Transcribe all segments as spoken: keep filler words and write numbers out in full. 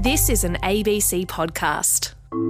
This is an A B C podcast.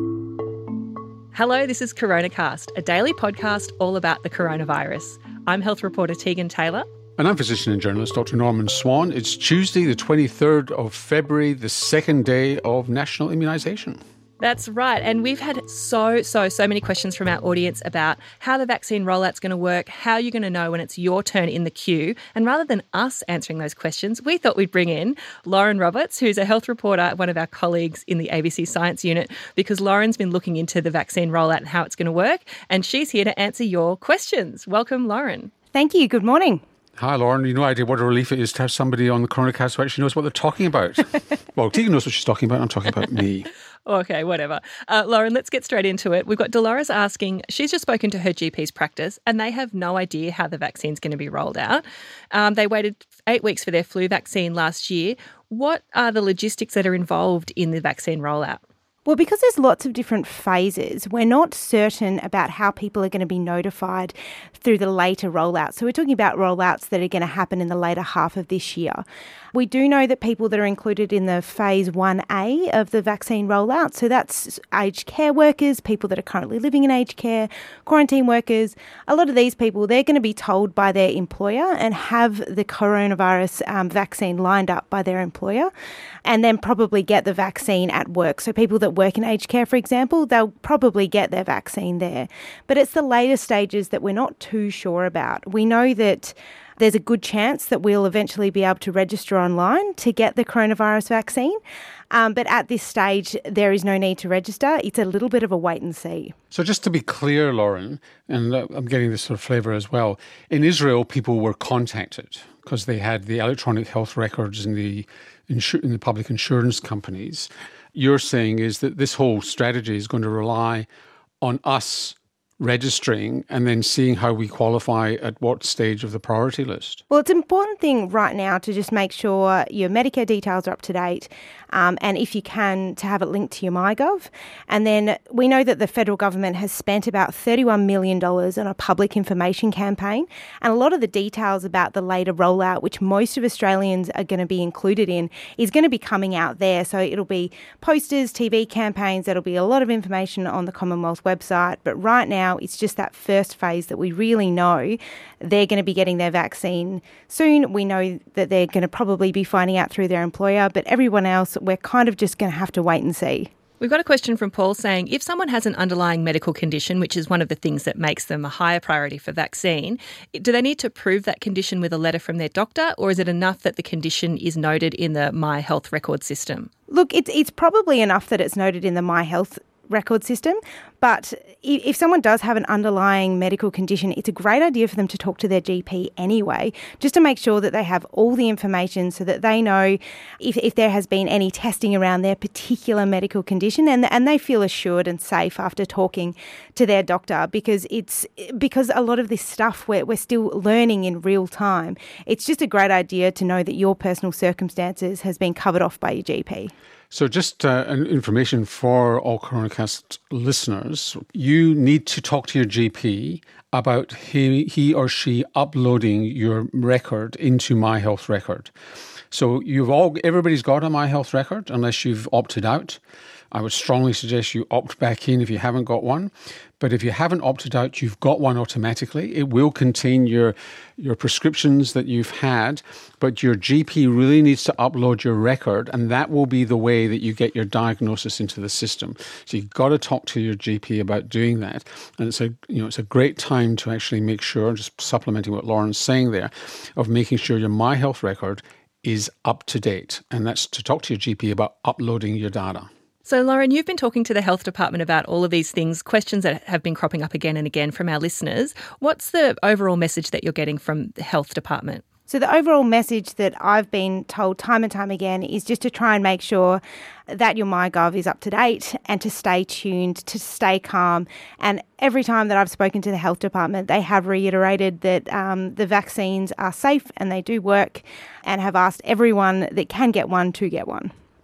Hello, this is CoronaCast, a daily podcast all about the coronavirus. I'm health reporter Tegan Taylor. And I'm physician and journalist Doctor Norman Swan. It's Tuesday, the twenty-third of February, the second day of national immunisation. That's right. And we've had so, so, so many questions from our audience about how the vaccine rollout's going to work, how you're going to know when it's your turn in the queue. And rather than us answering those questions, we thought we'd bring in Lauren Roberts, who's a health reporter, one of our colleagues in the A B C Science Unit, because Lauren's been looking into the vaccine rollout and how it's going to work. And she's here to answer your questions. Welcome, Lauren. Thank you. Good morning. Hi, Lauren. You no idea what a relief it is to have somebody on the CoronaCast who actually knows what they're talking about. Well, Tegan knows what she's talking about. I'm talking about me. Okay, whatever. Uh, Lauren, let's get straight into it. We've got Dolores asking, she's just spoken to her G P's practice and they have no idea how the vaccine's going to be rolled out. Um, they waited eight weeks for their flu vaccine last year. What are the logistics that are involved in the vaccine rollout? Well, because there's lots of different phases, we're not certain about how people are going to be notified through the later rollout. So we're talking about rollouts that are going to happen in the later half of this year. We do know that people that are included in the phase one A of the vaccine rollout, so that's aged care workers, people that are currently living in aged care, quarantine workers, a lot of these people, they're going to be told by their employer and have the coronavirus um, vaccine lined up by their employer and then probably get the vaccine at work. So people that work in aged care, for example, they'll probably get their vaccine there. But it's the later stages that we're not too sure about. We know that there's a good chance that we'll eventually be able to register online to get the coronavirus vaccine. Um, but at this stage, there is no need to register. It's a little bit of a wait and see. So just to be clear, Lauren, and I'm getting this sort of flavour as well, in Israel, people were contacted because they had the electronic health records in the, insur- in the public insurance companies. You're saying is that this whole strategy is going to rely on us registering and then seeing how we qualify at what stage of the priority list? Well, it's an important thing right now to just make sure your Medicare details are up to date um, and if you can, to have it linked to your MyGov. And then we know that the federal government has spent about thirty-one million dollars on a public information campaign, and a lot of the details about the later rollout, which most of Australians are going to be included in, is going to be coming out there. So it'll be posters, T V campaigns, there'll be a lot of information on the Commonwealth website. But right now, it's just that first phase that we really know they're going to be getting their vaccine soon. We know that they're going to probably be finding out through their employer, but everyone else, we're kind of just going to have to wait and see. We've got a question from Paul saying, if someone has an underlying medical condition, which is one of the things that makes them a higher priority for vaccine, do they need to prove that condition with a letter from their doctor, or is it enough that the condition is noted in the My Health record system? Look, it's it's probably enough that it's noted in the My Health record system, but if someone does have an underlying medical condition, it's a great idea for them to talk to their G P anyway, just to make sure that they have all the information so that they know if, if there has been any testing around their particular medical condition, and and they feel assured and safe after talking to their doctor, because it's because a lot of this stuff we're, we're still learning in real time. It's just a great idea to know that your personal circumstances has been covered off by your G P. So just uh, information for all CoronaCast listeners, you need to talk to your G P about he, he or she uploading your record into My Health record. So you've all, everybody's got a My Health record unless you've opted out. I would strongly suggest you opt back in if you haven't got one. But if you haven't opted out, you've got one automatically. It will contain your your prescriptions that you've had, but your G P really needs to upload your record, and that will be the way that you get your diagnosis into the system. So you've got to talk to your G P about doing that. And it's a you know it's a great time to actually make sure, just supplementing what Lauren's saying there, of making sure your My Health record is up to date. And that's to talk to your G P about uploading your data. So, Lauren, you've been talking to the health department about all of these things, questions that have been cropping up again and again from our listeners. What's the overall message that you're getting from the health department? So the overall message that I've been told time and time again is just to try and make sure that your MyGov is up to date and to stay tuned, to stay calm. And every time that I've spoken to the health department, they have reiterated that um, the vaccines are safe and they do work, and have asked everyone that can get one to get one.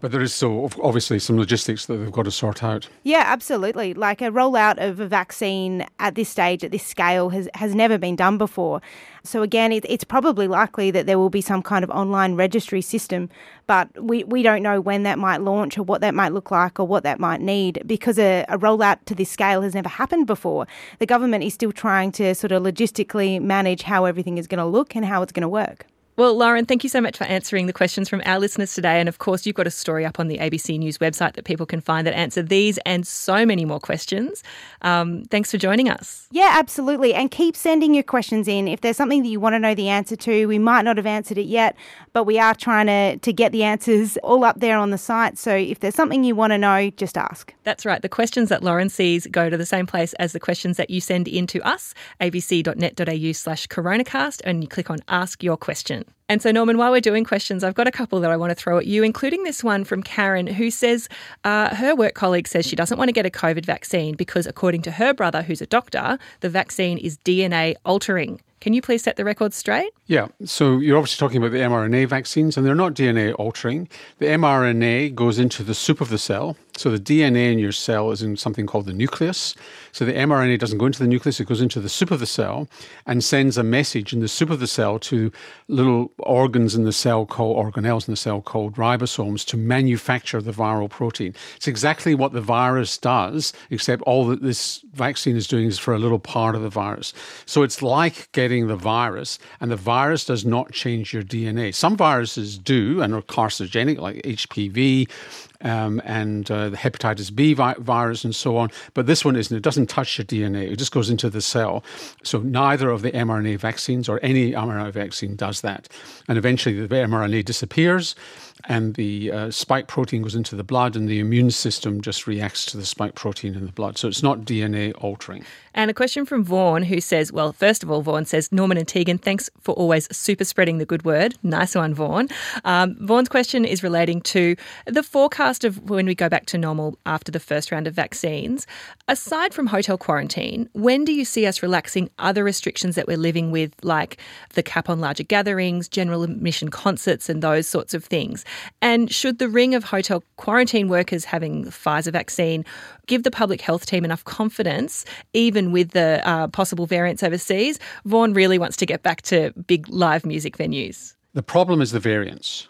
But there is so obviously some logistics that they've got to sort out. Yeah, absolutely. Like a rollout of a vaccine at this stage, at this scale, has, has never been done before. So again, it, it's probably likely that there will be some kind of online registry system, but we, we don't know when that might launch or what that might look like or what that might need, because a, a rollout to this scale has never happened before. The government is still trying to sort of logistically manage how everything is going to look and how it's going to work. Well, Lauren, thank you so much for answering the questions from our listeners today. And of course, you've got a story up on the A B C News website that people can find that answer these and so many more questions. Um, thanks for joining us. Yeah, absolutely. And keep sending your questions in. If there's something that you want to know the answer to, we might not have answered it yet, but we are trying to, to get the answers all up there on the site. So if there's something you want to know, just ask. That's right. The questions that Lauren sees go to the same place as the questions that you send in to us, abc.net.au slash coronacast, and you click on Ask Your Question. And so, Norman, while we're doing questions, I've got a couple that I want to throw at you, including this one from Karen, who says uh, her work colleague says she doesn't want to get a COVID vaccine because, according to her brother, who's a doctor, the vaccine is D N A altering. Can you please set the record straight? Yeah, so you're obviously talking about the mRNA vaccines, and they're not D N A altering. The mRNA goes into the soup of the cell. So the D N A in your cell is in something called the nucleus. So the mRNA doesn't go into the nucleus, it goes into the soup of the cell and sends a message in the soup of the cell to little organs in the cell called, organelles in the cell called ribosomes to manufacture the viral protein. It's exactly what the virus does, except all that this vaccine is doing is for a little part of the virus. So it's like getting the virus, and the virus does not change your D N A. Some viruses do and are carcinogenic, like H P V, Um, and uh, the hepatitis B vi- virus and so on. But this one isn't. It doesn't touch your D N A. It just goes into the cell. So neither of the mRNA vaccines or any mRNA vaccine does that. And eventually the mRNA disappears and the uh, spike protein goes into the blood and the immune system just reacts to the spike protein in the blood. So it's not D N A altering. And a question from Vaughan, who says, well, first of all, Vaughan says, Norman and Tegan, thanks for always super spreading the good word. Nice one, Vaughan. Um, Vaughan's question is relating to the forecast of when we go back to normal after the first round of vaccines. Aside from hotel quarantine, when do you see us relaxing other restrictions that we're living with, like the cap on larger gatherings, general admission concerts and those sorts of things? And should the ring of hotel quarantine workers having the Pfizer vaccine give the public health team enough confidence, even with the uh, possible variants overseas? Vaughan really wants to get back to big live music venues. The problem is the variants.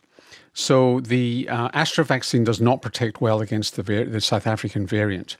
So the uh, Astra vaccine does not protect well against the, var- the South African variant.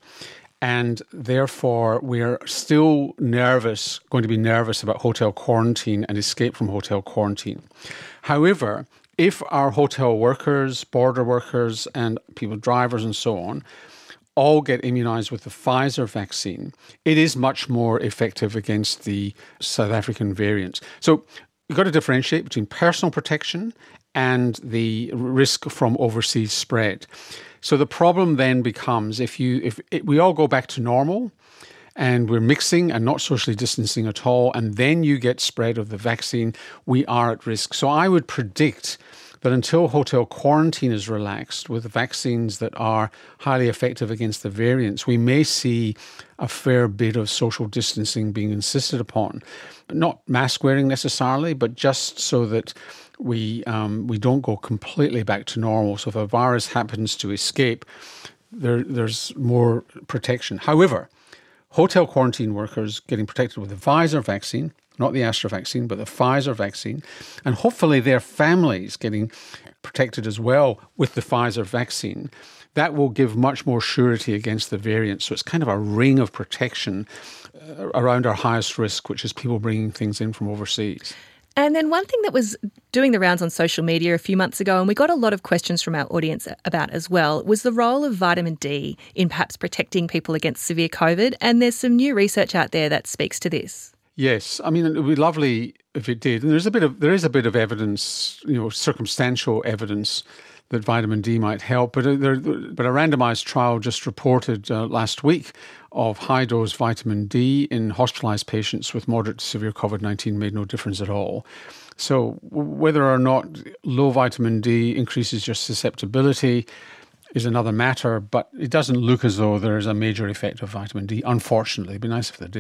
And therefore, we're still nervous, going to be nervous about hotel quarantine and escape from hotel quarantine. However, if our hotel workers, border workers and people, drivers and so on, all get immunised with the Pfizer vaccine, it is much more effective against the South African variant. So you've got to differentiate between personal protection and the risk from overseas spread. So the problem then becomes if you if it, we all go back to normal and we're mixing and not socially distancing at all, and then you get spread of the vaccine, we are at risk. So I would predict that until hotel quarantine is relaxed with vaccines that are highly effective against the variants, we may see a fair bit of social distancing being insisted upon. Not mask wearing necessarily, but just so that we um, we don't go completely back to normal. So if a virus happens to escape, there there's more protection. However, hotel quarantine workers getting protected with the Pfizer vaccine, not the Astra vaccine, but the Pfizer vaccine, and hopefully their families getting protected as well with the Pfizer vaccine, that will give much more surety against the variants. So it's kind of a ring of protection uh, around our highest risk, which is people bringing things in from overseas. And then one thing that was doing the rounds on social media a few months ago, and we got a lot of questions from our audience about as well, was the role of vitamin D in perhaps protecting people against severe COVID. And there's some new research out there that speaks to this. Yes, I mean, it would be lovely if it did. And there's a bit of there is a bit of evidence, you know, circumstantial evidence that vitamin D might help. But there, but a randomised trial just reported uh, last week of high dose vitamin D in hospitalised patients with moderate to severe COVID nineteen made no difference at all. So whether or not low vitamin D increases your susceptibility is another matter, but it doesn't look as though there is a major effect of vitamin D. Unfortunately, it'd be nice if they did.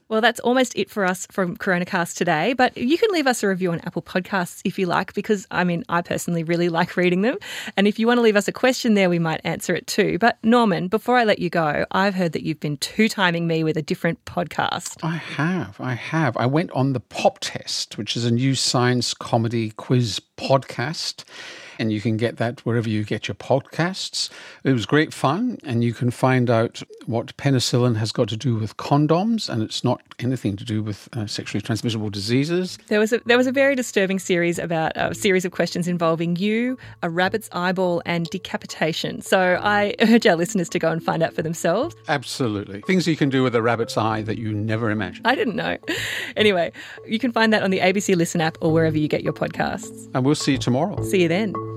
Well, that's almost it for us from Coronacast today, but you can leave us a review on Apple Podcasts if you like, because, I mean, I personally really like reading them. And if you want to leave us a question there, we might answer it too. But Norman, before I let you go, I've heard that you've been two-timing me with a different podcast. I have, I have. I went on the Pop Test, which is a new science comedy quiz podcast. And you can get that wherever you get your podcasts. It was great fun, and you can find out what penicillin has got to do with condoms, and it's not anything to do with uh, sexually transmissible diseases. There was a there was a very disturbing series about a series of questions involving you, a rabbit's eyeball, and decapitation. So I urge our listeners to go and find out for themselves. Absolutely. Things you can do with a rabbit's eye that you never imagined. I didn't know. Anyway, you can find that on the A B C Listen app or wherever you get your podcasts. And we'll see you tomorrow. See you then.